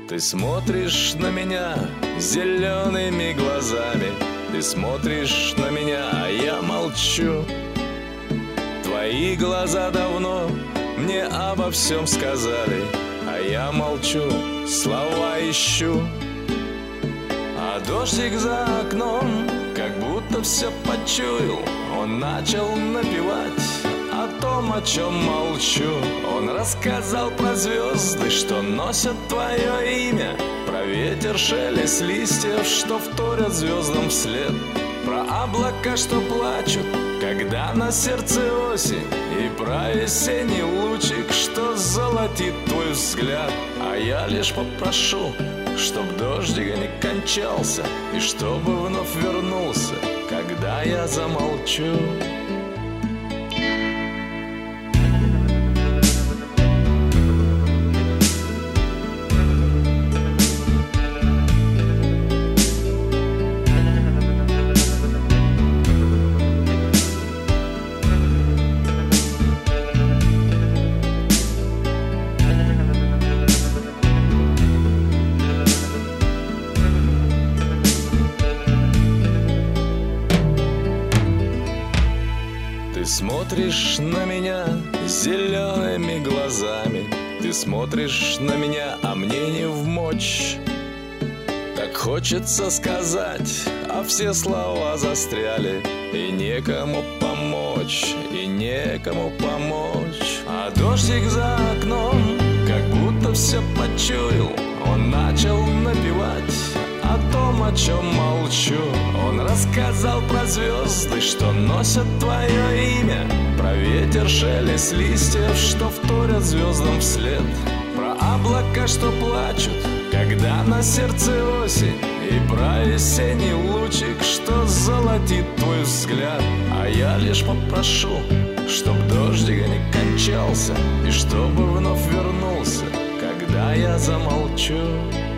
Ты смотришь на меня зелеными глазами, ты смотришь на меня, а я молчу. Твои глаза давно мне обо всем сказали, а я молчу, слова ищу. А дождик за окном как будто все почуял. Он начал напевать о том, о чем молчу. Он рассказал про звезды, что носят твое имя, про ветер, шелест листьев, что вторят звездам вслед, про облака, что плачут, когда на сердце осень, и про весенний лучик, что золотит твой взгляд. А я лишь попрошу, чтоб дождик не кончался, и чтобы вновь вернулся, когда я замолчу. Ты смотришь на меня зелеными глазами, ты смотришь на меня, а мне не вмочь. Так хочется сказать, а все слова застряли, и некому помочь, и некому помочь. А дождик за окном как будто все почуял. Он начал напевать о том, о чем молчу. Он рассказал про звезды, что носят твое имя, про ветер, шелест листьев, что вторят звездам вслед, про облака, что плачут, когда на сердце осень, и про весенний лучик, что золотит твой взгляд. А я лишь попрошу, чтоб дождик не кончался, и чтобы вновь вернулся, когда я замолчу.